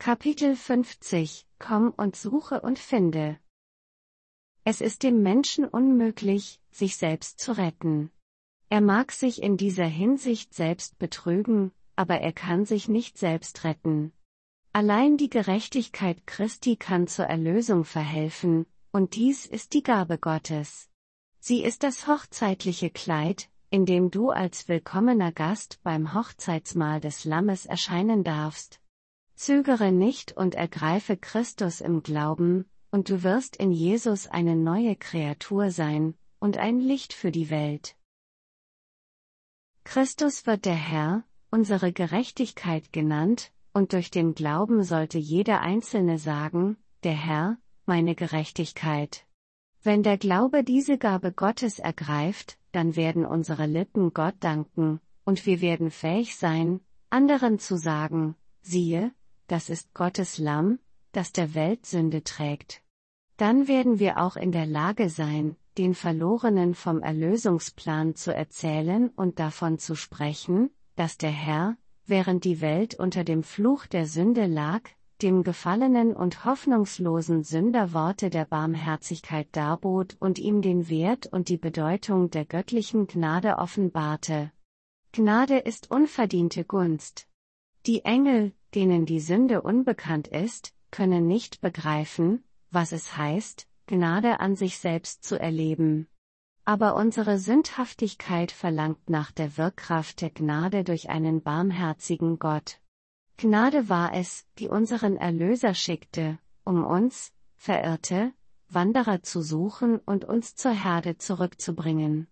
Kapitel 50 Komm und suche und finde. Es ist dem Menschen unmöglich, sich selbst zu retten. Er mag sich in dieser Hinsicht selbst betrügen, aber er kann sich nicht selbst retten. Allein die Gerechtigkeit Christi kann zur Erlösung verhelfen, und dies ist die Gabe Gottes. Sie ist das hochzeitliche Kleid, in dem du als willkommener Gast beim Hochzeitsmahl des Lammes erscheinen darfst. Zögere nicht und ergreife Christus im Glauben, und du wirst in Jesus eine neue Kreatur sein, und ein Licht für die Welt. Christus wird der Herr, unsere Gerechtigkeit genannt, und durch den Glauben sollte jeder Einzelne sagen, der Herr, meine Gerechtigkeit. Wenn der Glaube diese Gabe Gottes ergreift, dann werden unsere Lippen Gott danken, und wir werden fähig sein, anderen zu sagen, siehe, das ist Gottes Lamm, das der Welt Sünde trägt. Dann werden wir auch in der Lage sein, den Verlorenen vom Erlösungsplan zu erzählen und davon zu sprechen, dass der Herr, während die Welt unter dem Fluch der Sünde lag, dem gefallenen und hoffnungslosen Sünder Worte der Barmherzigkeit darbot und ihm den Wert und die Bedeutung der göttlichen Gnade offenbarte. Gnade ist unverdiente Gunst. Die Engel, denen die Sünde unbekannt ist, können nicht begreifen, was es heißt, Gnade an sich selbst zu erleben. Aber unsere Sündhaftigkeit verlangt nach der Wirkkraft der Gnade durch einen barmherzigen Gott. Gnade war es, die unseren Erlöser schickte, um uns, verirrte Wanderer zu suchen und uns zur Herde zurückzubringen.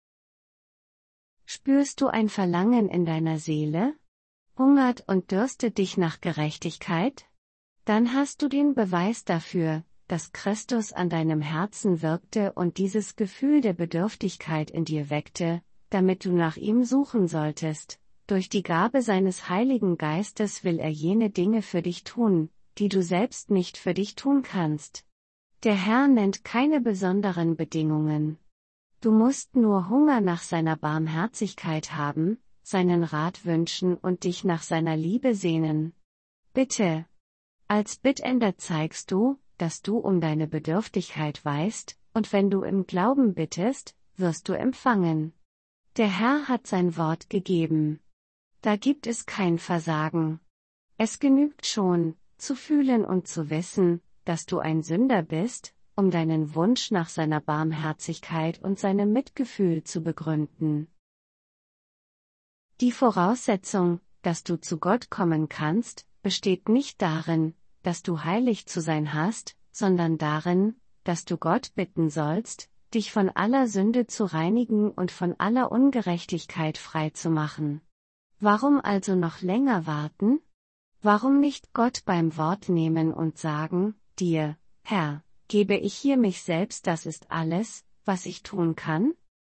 Spürst du ein Verlangen in deiner Seele? Hungert und dürstet dich nach Gerechtigkeit? Dann hast du den Beweis dafür, dass Christus an deinem Herzen wirkte und dieses Gefühl der Bedürftigkeit in dir weckte, damit du nach ihm suchen solltest. Durch die Gabe seines Heiligen Geistes will er jene Dinge für dich tun, die du selbst nicht für dich tun kannst. Der Herr nennt keine besonderen Bedingungen. Du musst nur Hunger nach seiner Barmherzigkeit haben, seinen Rat wünschen und dich nach seiner Liebe sehnen. Bitte. Als Bittender zeigst du, dass du um deine Bedürftigkeit weißt, und wenn du im Glauben bittest, wirst du empfangen. Der Herr hat sein Wort gegeben. Da gibt es kein Versagen. Es genügt schon, zu fühlen und zu wissen, dass du ein Sünder bist, um deinen Wunsch nach seiner Barmherzigkeit und seinem Mitgefühl zu begründen. Die Voraussetzung, dass du zu Gott kommen kannst, besteht nicht darin, dass du heilig zu sein hast, sondern darin, dass du Gott bitten sollst, dich von aller Sünde zu reinigen und von aller Ungerechtigkeit frei zu machen. Warum also noch länger warten? Warum nicht Gott beim Wort nehmen und sagen, dir, Herr, gebe ich hier mich selbst, das ist alles, was ich tun kann?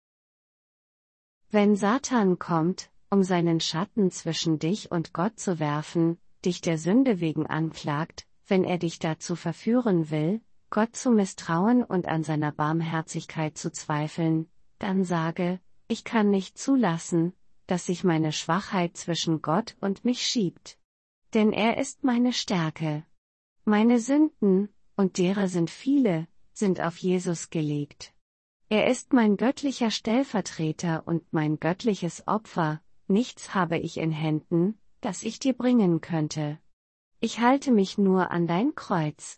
Wenn Satan kommt, um seinen Schatten zwischen dich und Gott zu werfen, dich der Sünde wegen anklagt, wenn er dich dazu verführen will, Gott zu misstrauen und an seiner Barmherzigkeit zu zweifeln, dann sage, ich kann nicht zulassen, dass sich meine Schwachheit zwischen Gott und mich schiebt. Denn er ist meine Stärke. Meine Sünden, und derer sind viele, sind auf Jesus gelegt. Er ist mein göttlicher Stellvertreter und mein göttliches Opfer, nichts habe ich in Händen, das ich dir bringen könnte. Ich halte mich nur an dein Kreuz.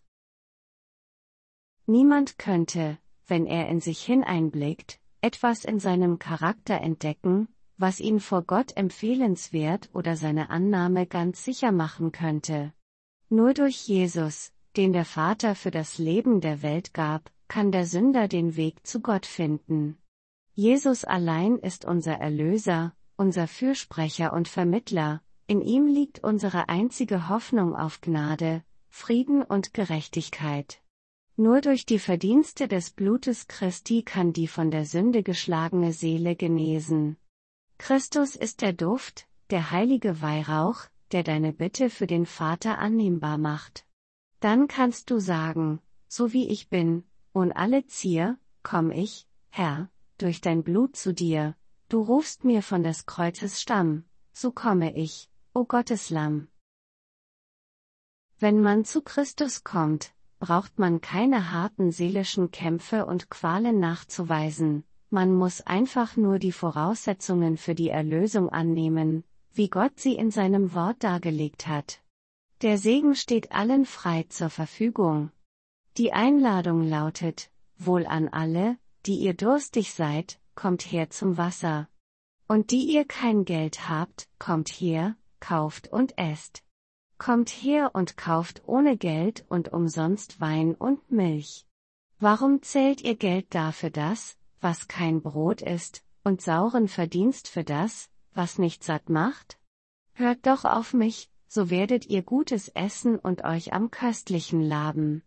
Niemand könnte, wenn er in sich hineinblickt, etwas in seinem Charakter entdecken, was ihn vor Gott empfehlenswert oder seine Annahme ganz sicher machen könnte. Nur durch Jesus, den der Vater für das Leben der Welt gab, kann der Sünder den Weg zu Gott finden. Jesus allein ist unser Erlöser, unser Fürsprecher und Vermittler, in ihm liegt unsere einzige Hoffnung auf Gnade, Frieden und Gerechtigkeit. Nur durch die Verdienste des Blutes Christi kann die von der Sünde geschlagene Seele genesen. Christus ist der Duft, der heilige Weihrauch, der deine Bitte für den Vater annehmbar macht. Dann kannst du sagen, so wie ich bin, ohne alle Zier, komm ich, Herr, durch dein Blut zu dir, du rufst mir von des Kreuzes Stamm, so komme ich, o Gottes Lamm. Wenn man zu Christus kommt, braucht man keine harten seelischen Kämpfe und Qualen nachzuweisen, man muss einfach nur die Voraussetzungen für die Erlösung annehmen, wie Gott sie in seinem Wort dargelegt hat. Der Segen steht allen frei zur Verfügung. Die Einladung lautet: Wohl an alle, die ihr durstig seid, kommt her zum Wasser. Und die ihr kein Geld habt, kommt her, kauft und esst. Kommt her und kauft ohne Geld und umsonst Wein und Milch. Warum zählt ihr Geld dafür das, was kein Brot ist, und sauren Verdienst für das, was nicht satt macht? Hört doch auf mich, so werdet ihr Gutes essen und euch am Köstlichen laben.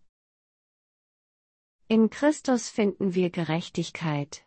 In Christus finden wir Gerechtigkeit.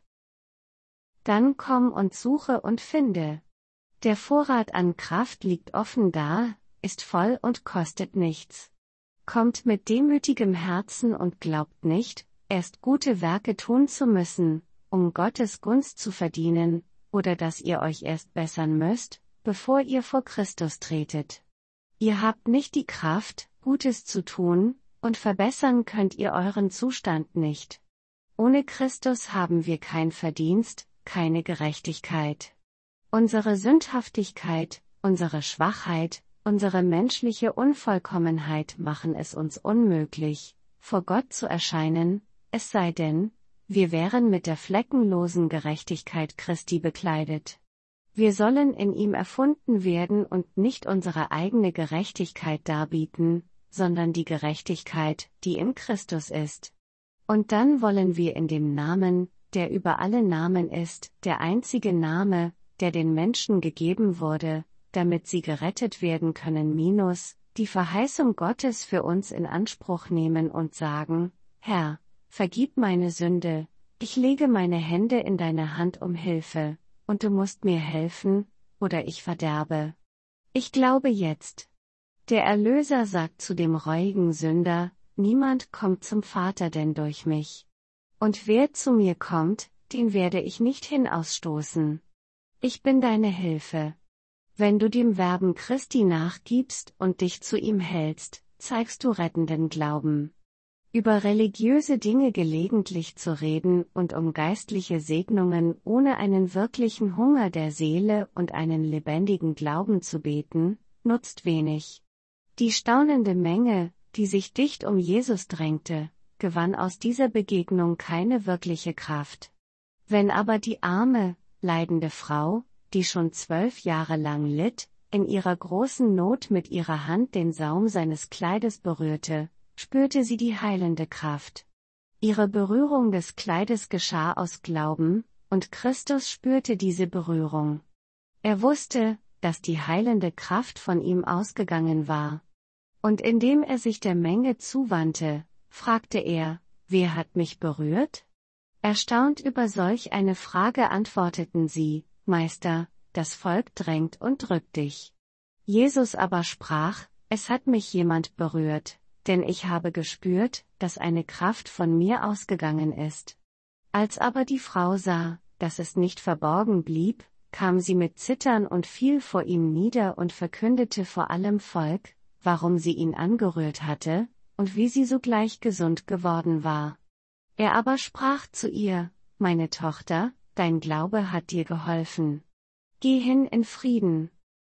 Dann komm und suche und finde. Der Vorrat an Kraft liegt offen da, ist voll und kostet nichts. Kommt mit demütigem Herzen und glaubt nicht, erst gute Werke tun zu müssen, um Gottes Gunst zu verdienen, oder dass ihr euch erst bessern müsst, bevor ihr vor Christus tretet. Ihr habt nicht die Kraft, Gutes zu tun, und verbessern könnt ihr euren Zustand nicht. Ohne Christus haben wir kein Verdienst, keine Gerechtigkeit. Unsere Sündhaftigkeit, unsere Schwachheit, unsere menschliche Unvollkommenheit machen es uns unmöglich, vor Gott zu erscheinen, es sei denn, wir wären mit der fleckenlosen Gerechtigkeit Christi bekleidet. Wir sollen in ihm erfunden werden und nicht unsere eigene Gerechtigkeit darbieten, sondern die Gerechtigkeit, die in Christus ist. Und dann wollen wir in dem Namen, der über alle Namen ist, der einzige Name, der den Menschen gegeben wurde, damit sie gerettet werden können, die Verheißung Gottes für uns in Anspruch nehmen und sagen: Herr, vergib meine Sünde, ich lege meine Hände in deine Hand um Hilfe, und du musst mir helfen, oder ich verderbe. Ich glaube jetzt. Der Erlöser sagt zu dem reuigen Sünder: Niemand kommt zum Vater denn durch mich. Und wer zu mir kommt, den werde ich nicht hinausstoßen. Ich bin deine Hilfe. Wenn du dem Werben Christi nachgibst und dich zu ihm hältst, zeigst du rettenden Glauben. Über religiöse Dinge gelegentlich zu reden und um geistliche Segnungen ohne einen wirklichen Hunger der Seele und einen lebendigen Glauben zu beten, nutzt wenig. Die staunende Menge, die sich dicht um Jesus drängte, gewann aus dieser Begegnung keine wirkliche Kraft. Wenn aber die arme, leidende Frau, die schon 12 Jahre lang litt, in ihrer großen Not mit ihrer Hand den Saum seines Kleides berührte, spürte sie die heilende Kraft. Ihre Berührung des Kleides geschah aus Glauben, und Christus spürte diese Berührung. Er wusste, dass die heilende Kraft von ihm ausgegangen war. Und indem er sich der Menge zuwandte, fragte er: Wer hat mich berührt? Erstaunt über solch eine Frage antworteten sie: Meister, das Volk drängt und drückt dich. Jesus aber sprach: Es hat mich jemand berührt, denn ich habe gespürt, dass eine Kraft von mir ausgegangen ist. Als aber die Frau sah, dass es nicht verborgen blieb, kam sie mit Zittern und fiel vor ihm nieder und verkündete vor allem Volk, warum sie ihn angerührt hatte, und wie sie sogleich gesund geworden war. Er aber sprach zu ihr: Meine Tochter, dein Glaube hat dir geholfen. Geh hin in Frieden.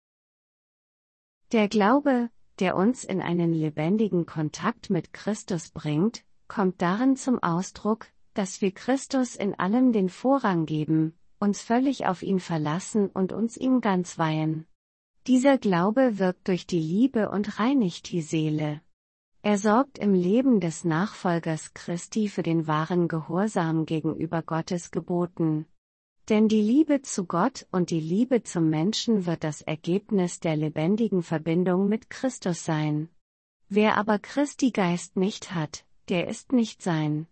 Der Glaube, der uns in einen lebendigen Kontakt mit Christus bringt, kommt darin zum Ausdruck, dass wir Christus in allem den Vorrang geben, uns völlig auf ihn verlassen und uns ihm ganz weihen. Dieser Glaube wirkt durch die Liebe und reinigt die Seele. Er sorgt im Leben des Nachfolgers Christi für den wahren Gehorsam gegenüber Gottes Geboten. Denn die Liebe zu Gott und die Liebe zum Menschen wird das Ergebnis der lebendigen Verbindung mit Christus sein. Wer aber Christi Geist nicht hat, der ist nicht sein.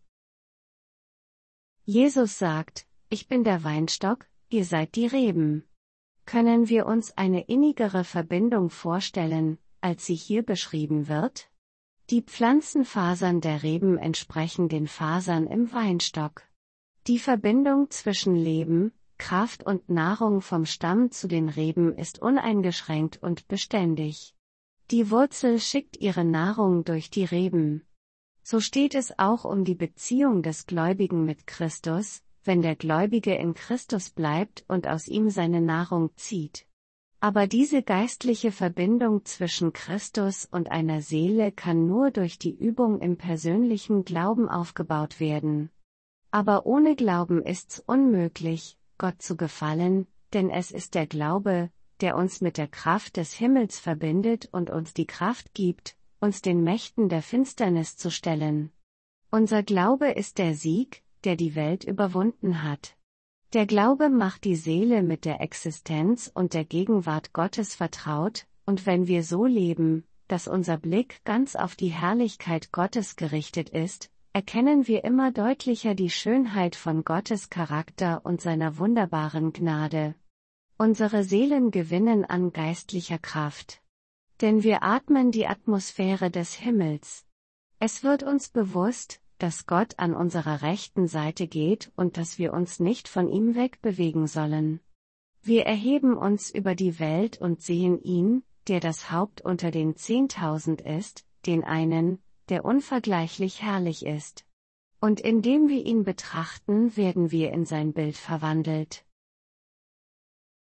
Jesus sagt: Ich bin der Weinstock, ihr seid die Reben. Können wir uns eine innigere Verbindung vorstellen, als sie hier beschrieben wird? Die Pflanzenfasern der Reben entsprechen den Fasern im Weinstock. Die Verbindung zwischen Leben, Kraft und Nahrung vom Stamm zu den Reben ist uneingeschränkt und beständig. Die Wurzel schickt ihre Nahrung durch die Reben. So steht es auch um die Beziehung des Gläubigen mit Christus, wenn der Gläubige in Christus bleibt und aus ihm seine Nahrung zieht. Aber diese geistliche Verbindung zwischen Christus und einer Seele kann nur durch die Übung im persönlichen Glauben aufgebaut werden. Aber ohne Glauben ist's unmöglich, Gott zu gefallen, denn es ist der Glaube, der uns mit der Kraft des Himmels verbindet und uns die Kraft gibt, uns den Mächten der Finsternis zu stellen. Unser Glaube ist der Sieg, der die Welt überwunden hat. Der Glaube macht die Seele mit der Existenz und der Gegenwart Gottes vertraut, und wenn wir so leben, dass unser Blick ganz auf die Herrlichkeit Gottes gerichtet ist, erkennen wir immer deutlicher die Schönheit von Gottes Charakter und seiner wunderbaren Gnade. Unsere Seelen gewinnen an geistlicher Kraft. Denn wir atmen die Atmosphäre des Himmels. Es wird uns bewusst, dass Gott an unserer rechten Seite geht und dass wir uns nicht von ihm wegbewegen sollen. Wir erheben uns über die Welt und sehen ihn, der das Haupt unter den 10.000 ist, den einen, der unvergleichlich herrlich ist. Und indem wir ihn betrachten, werden wir in sein Bild verwandelt.